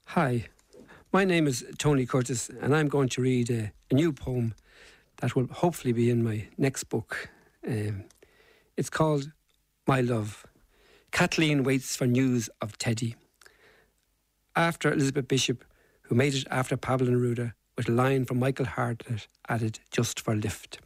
Hi, my name is Tony Curtis, and I'm going to read a new poem that will hopefully be in my next book. It's called My Love. Kathleen waits for news of Teddy. After Elizabeth Bishop, who made it after Pablo Neruda, with a line from Michael Hartnett added just for lift.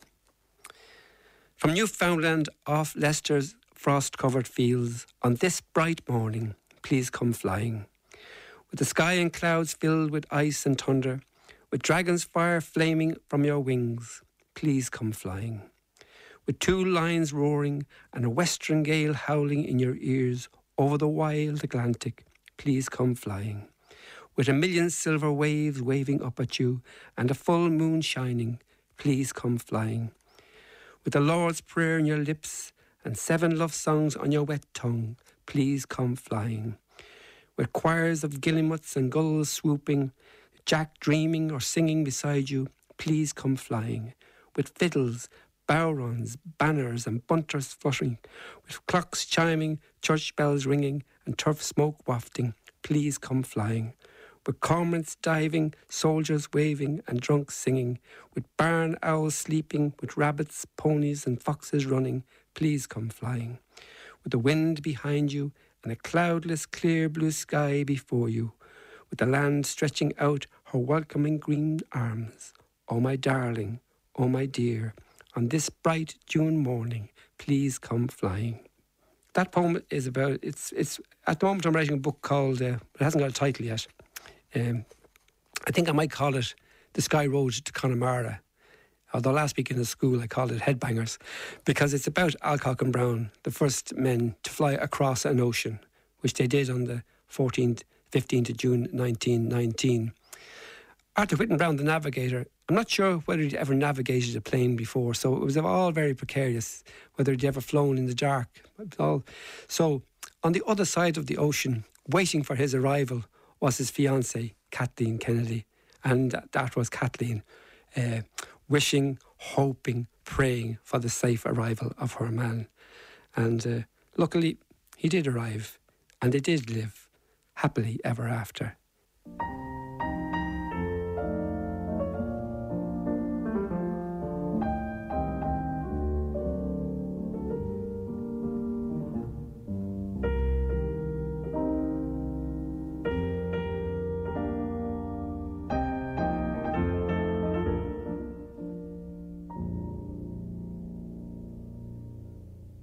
From Newfoundland off Leicester's frost-covered fields, on this bright morning, please come flying. With the sky and clouds filled with ice and thunder, with dragon's fire flaming from your wings, please come flying. With two lions roaring and a western gale howling in your ears over the wild Atlantic, please come flying. With a million silver waves waving up at you and a full moon shining, please come flying. With the Lord's Prayer in your lips and 7 love songs on your wet tongue, please come flying. With choirs of guillemots and gulls swooping, Jack dreaming or singing beside you, please come flying. With fiddles, bowrons, banners and bunters fluttering, with clocks chiming, church bells ringing and turf smoke wafting, please come flying. With cormorants diving, soldiers waving and drunks singing, with barn owls sleeping, with rabbits, ponies and foxes running, please come flying. With the wind behind you and a cloudless clear blue sky before you, with the land stretching out her welcoming green arms, oh my darling, oh my dear, on this bright June morning, please come flying. That poem is about, it's at the moment I'm writing a book called, it hasn't got a title yet. I think I might call it The Sky Road to Connemara. Although last week in the school I called it Headbangers, because it's about Alcock and Brown, the first men to fly across an ocean, which they did on the 15th of June 1919. Arthur Whitten Brown, the navigator, I'm not sure whether he'd ever navigated a plane before, so it was all very precarious, whether he'd ever flown in the dark. So on the other side of the ocean, waiting for his arrival, was his fiancée, Kathleen Kennedy. And that was Kathleen, wishing, hoping, praying for the safe arrival of her man. And luckily, he did arrive, and they did live happily ever after.